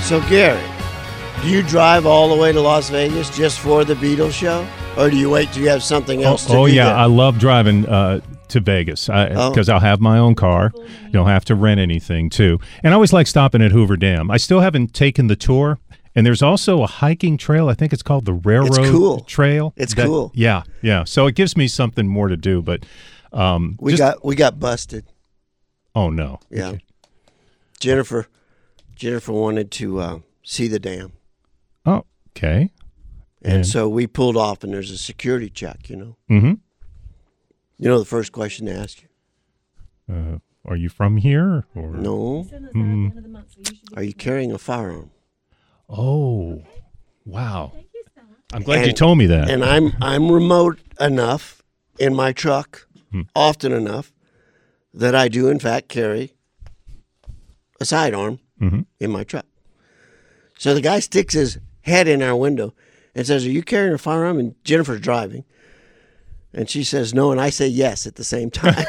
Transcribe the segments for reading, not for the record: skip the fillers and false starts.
So, Gary, do you drive all the way to Las Vegas just for the Beatles show? Or do you wait till you have something else to do? Oh, yeah. There? I love driving to Vegas because I'll have my own car. You don't have to rent anything, too. And I always like stopping at Hoover Dam. I still haven't taken the tour. And there's also a hiking trail. I think it's called the Railroad Trail. It's cool. Yeah. So it gives me something more to do. But we got busted. Oh, no. Yeah. Okay. Jennifer wanted to see the dam. Oh, okay. And so we pulled off, and there's a security check, Mm-hmm. You know the first question they ask you? Are you from here? Or? No. Are you carrying a firearm? Oh, wow. I'm glad you told me that. And I'm remote enough in my truck, often enough, that I do, in fact, carry a sidearm in my truck. So the guy sticks his head in our window and says, "Are you carrying a firearm?" And Jennifer's driving. And she says no, and I say yes at the same time.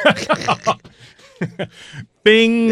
Bing!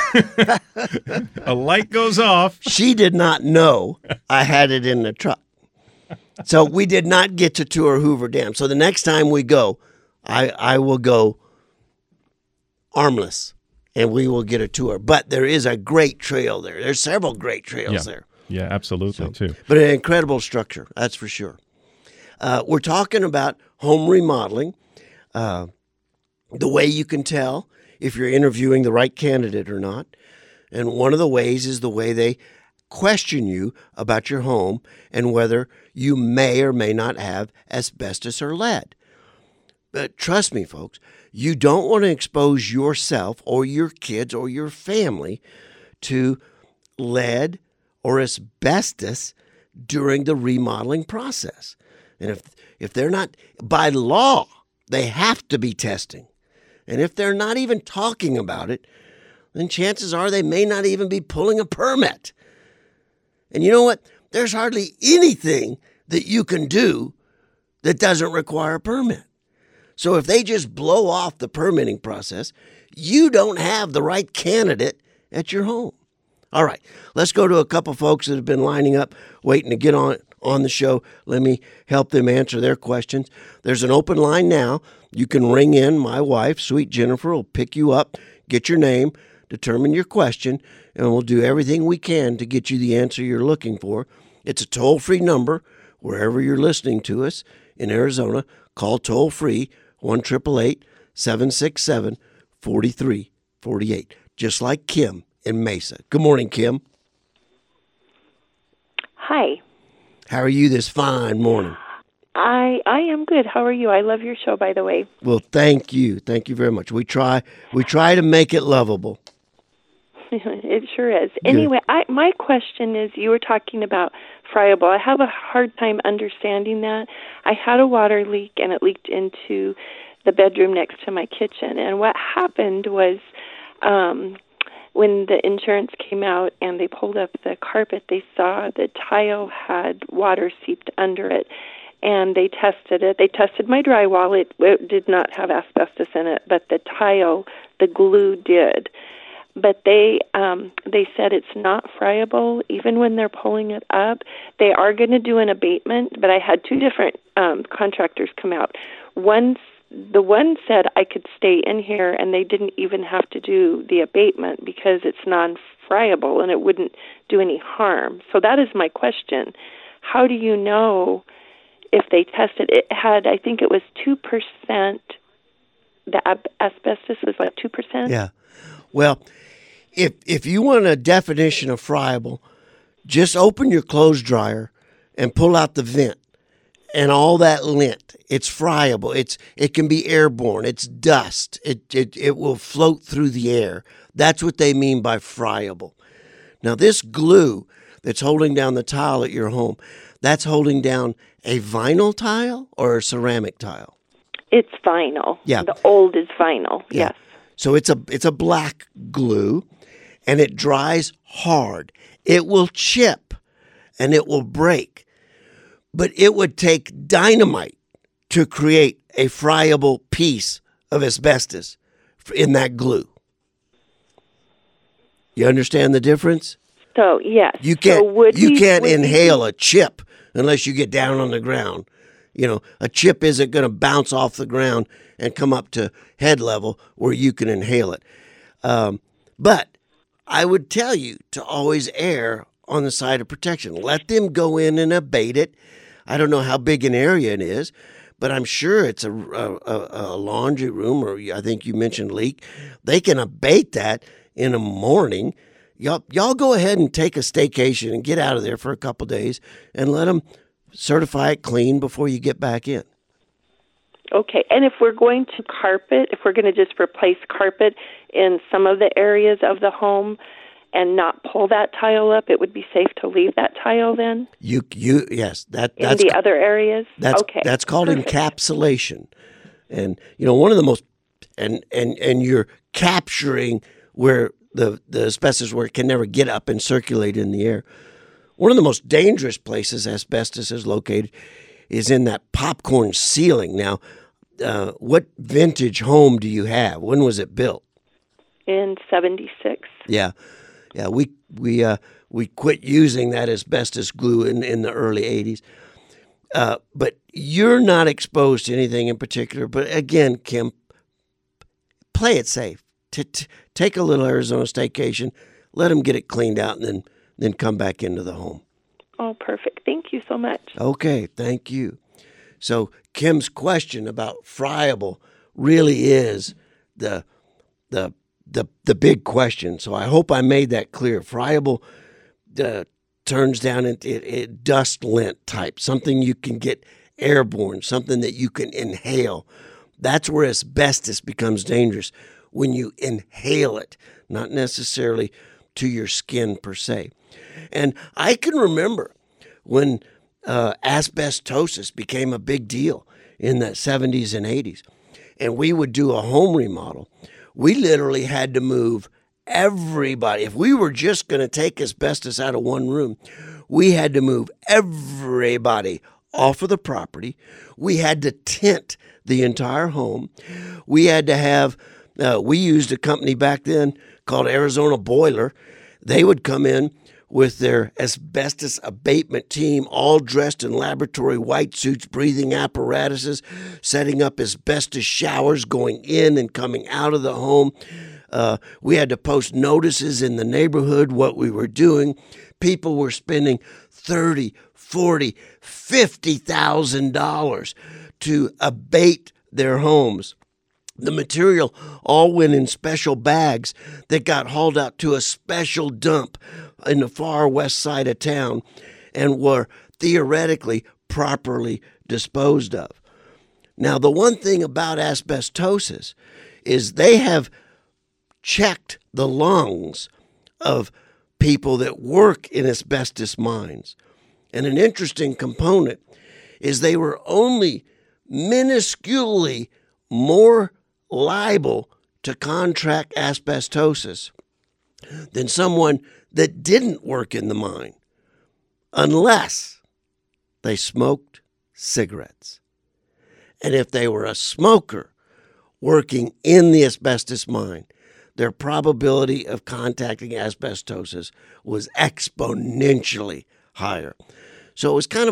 A light goes off. She did not know I had it in the truck. So we did not get to tour Hoover Dam. So the next time we go, I will go armless, and we will get a tour. But there is a great trail there. There's several great trails there. Yeah, absolutely, too. But an incredible structure, that's for sure. We're talking about home remodeling, the way you can tell if you're interviewing the right candidate or not. And one of the ways is the way they question you about your home and whether you may or may not have asbestos or lead. But trust me, folks, you don't want to expose yourself or your kids or your family to lead or asbestos during the remodeling process. And if they're not, by law, they have to be testing. And if they're not even talking about it, then chances are they may not even be pulling a permit. And you know what? There's hardly anything that you can do that doesn't require a permit. So if they just blow off the permitting process, you don't have the right candidate at your home. All right, let's go to a couple folks that have been lining up, waiting to get on the show. Let me help them answer their questions. There's an open line now. You can ring in. My wife, Sweet Jennifer, will pick you up, get your name, determine your question, and we'll do everything we can to get you the answer you're looking for. It's a toll-free number. Wherever you're listening to us in Arizona, call toll-free 1-888-767-4348, just like Kim in Mesa. Good morning, Kim. Hi. How are you this fine morning? I am good. How are you? I love your show, by the way. Well, thank you. Thank you very much. We try to make it lovable. It sure is. Good. Anyway, my question is, you were talking about friable. I have a hard time understanding that. I had a water leak, and it leaked into the bedroom next to my kitchen. And what happened was, when the insurance came out and they pulled up the carpet, they saw the tile had water seeped under it. And they tested it. They tested my drywall. It did not have asbestos in it, but the tile, the glue did. But they said it's not friable even when they're pulling it up. They are going to do an abatement, but I had two different contractors come out. The one said I could stay in here, and they didn't even have to do the abatement because it's non-friable and it wouldn't do any harm. So that is my question. How do you know if they tested? It had, I think it was 2%. The asbestos was like 2%. Yeah. Well, if you want a definition of friable, just open your clothes dryer and pull out the vent and all that lint. It's friable. It can be airborne. It's dust. It will float through the air. That's what they mean by friable. Now, this glue that's holding down the tile at your home, that's holding down a vinyl tile or a ceramic tile? It's vinyl. Yeah. The old is vinyl. Yeah. Yes. So it's a black glue, and it dries hard. It will chip, and it will break. But it would take dynamite to create a friable piece of asbestos in that glue. You understand the difference? So, yes. You can't, would inhale a chip unless you get down on the ground. You know, a chip isn't going to bounce off the ground and come up to head level where you can inhale it. But I would tell you to always err on the side of protection. Let them go in and abate it. I don't know how big an area it is, but I'm sure it's a laundry room, or I think you mentioned leak. They can abate that in a morning. Y'all go ahead and take a staycation and get out of there for a couple days and let them certify it clean before you get back in. Okay, and if we're going to carpet, if we're going to just replace carpet in some of the areas of the home and not pull that tile up, it would be safe to leave that tile then? Yes, that's in the other areas? That's called encapsulation. And one of the most and you're capturing where the asbestos, where it can never get up and circulate in the air. One of the most dangerous places asbestos is located is in that popcorn ceiling. Now, what vintage home do you have? When was it built? In 76. Yeah. We quit using that asbestos glue in the early 80s. But you're not exposed to anything in particular. But again, Kim, play it safe. Take a little Arizona staycation, let them get it cleaned out, and then come back into the home. Oh, perfect. Thank you so much. Okay, thank you. So Kim's question about friable really is the big question. So I hope I made that clear. Friable turns down into dust lint type, something you can get airborne, something that you can inhale. That's where asbestos becomes dangerous, when you inhale it, not necessarily to your skin per se. And I can remember when asbestosis became a big deal in the 70s and 80s, and we would do a home remodel. We literally had to move everybody. If we were just going to take asbestos out of one room, we had to move everybody off of the property. We had to tint the entire home. We had to have, we used a company back then called Arizona Boiler. They would come in with their asbestos abatement team, all dressed in laboratory white suits, breathing apparatuses, setting up asbestos showers going in and coming out of the home. We had to post notices in the neighborhood what we were doing. People were spending $30,000, $40,000, $50,000 to abate their homes. The material all went in special bags that got hauled out to a special dump in the far west side of town and were theoretically properly disposed of. Now, the one thing about asbestosis is they have checked the lungs of people that work in asbestos mines. And an interesting component is they were only minusculely more liable to contract asbestosis than someone that didn't work in the mine, unless they smoked cigarettes. And if they were a smoker working in the asbestos mine, their probability of contacting asbestosis was exponentially higher. So it was kind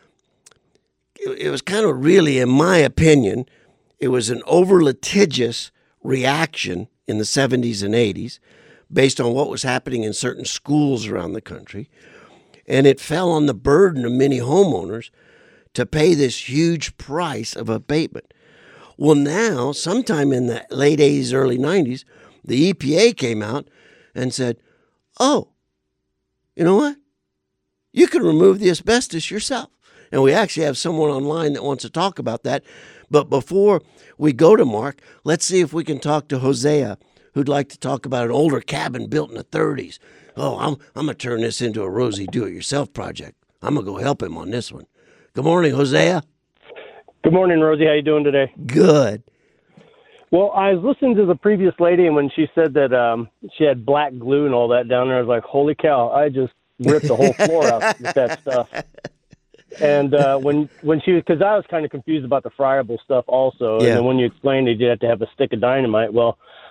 of really, in my opinion, it was an over-litigious reaction in the 70s and 80s based on what was happening in certain schools around the country. And it fell on the burden of many homeowners to pay this huge price of abatement. Well, now, sometime in the late 80s, early 90s, the EPA came out and said, oh, you know what? You can remove the asbestos yourself. And we actually have someone online that wants to talk about that. But before we go to Mark, let's see if we can talk to Hosea, who'd like to talk about an older cabin built in the 30s. Oh, I'm going to turn this into a Rosie do-it-yourself project. I'm going to go help him on this one. Good morning, Hosea. Good morning, Rosie. How you doing today? Good. Well, I was listening to the previous lady, and when she said that she had black glue and all that down there, I was like, holy cow, I just ripped the whole floor out with that stuff. And when she, because I was kind of confused about the friable stuff also, and then when you explained it, you had to have a stick of dynamite. Well,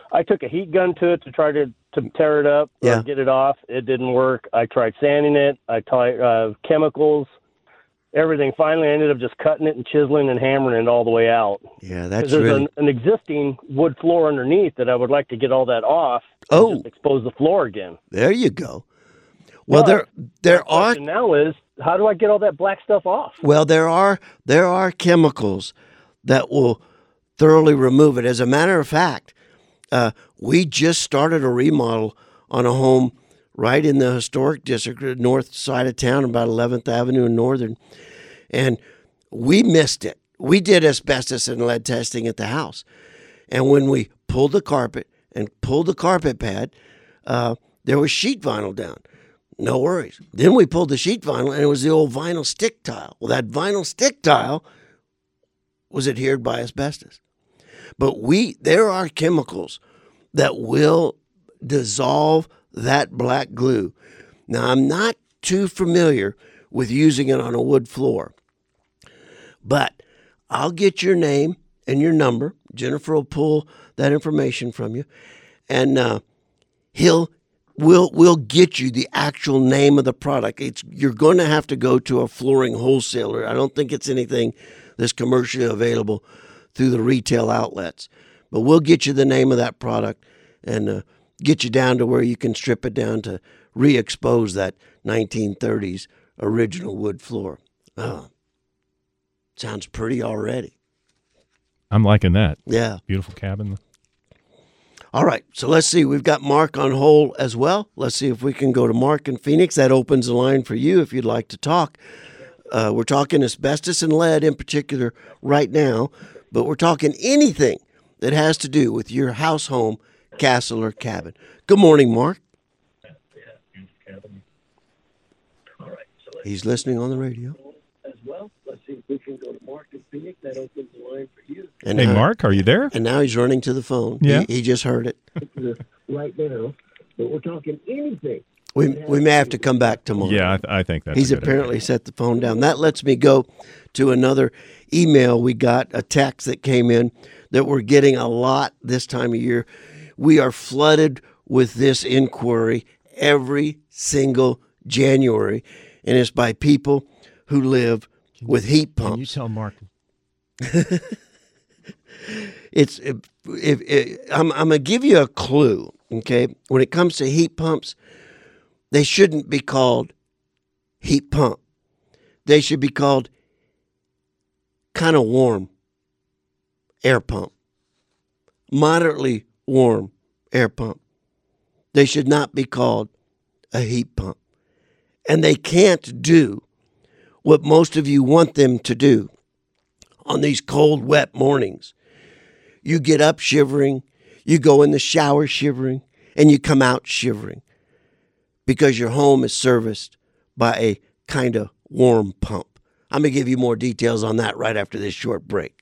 I took a heat gun to it to try to tear it up or get it off. It didn't work. I tried sanding it. I tried chemicals, everything. Finally, I ended up just cutting it and chiseling and hammering it all the way out. Yeah, that's there's really... an existing wood floor underneath that I would like to get all that off. And just expose the floor again. There you go. Well, there are... The question now is, how do I get all that black stuff off? Well, there are chemicals that will thoroughly remove it. As a matter of fact, we just started a remodel on a home right in the historic district, north side of town, about 11th Avenue and Northern, and we missed it. We did asbestos and lead testing at the house, and when we pulled the carpet and pulled the carpet pad, there was sheet vinyl down. No worries. Then we pulled the sheet vinyl, and it was the old vinyl stick tile. Well, that vinyl stick tile was adhered by asbestos. But there are chemicals that will dissolve that black glue. Now, I'm not too familiar with using it on a wood floor, but I'll get your name and your number. Jennifer will pull that information from you, and we'll get you the actual name of the product. You're going to have to go to a flooring wholesaler. I don't think it's anything that's commercially available through the retail outlets. But we'll get you the name of that product and get you down to where you can strip it down to re-expose that 1930s original wood floor. Oh, sounds pretty already. I'm liking that. Yeah. Beautiful cabin. All right, so let's see. We've got Mark on hold as well. Let's see if we can go to Mark in Phoenix. That opens the line for you if you'd like to talk. We're talking asbestos and lead in particular right now, but we're talking anything that has to do with your house, home, castle, or cabin. Good morning, Mark. He's listening on the radio. As well, let's see if we can go to Mark in Phoenix. That opens the line for you. And hey, Mark, are you there? And now he's running to the phone. Yeah. He just heard it. Right now, but we're talking anything. We may have to come back tomorrow. Yeah, I think that's He's apparently set the phone down. That lets me go to another email we got, a text that came in that we're getting a lot this time of year. We are flooded with this inquiry every single January, and it's by people who live with heat pumps. Can you tell Mark? I'm going to give you a clue, okay? When it comes to heat pumps, they shouldn't be called heat pump. They should be called kind of warm air pump, moderately warm air pump. They should not be called a heat pump. And they can't do what most of you want them to do on these cold, wet mornings. You get up shivering, you go in the shower shivering, and you come out shivering because your home is serviced by a kind of warm pump. I'm going to give you more details on that right after this short break.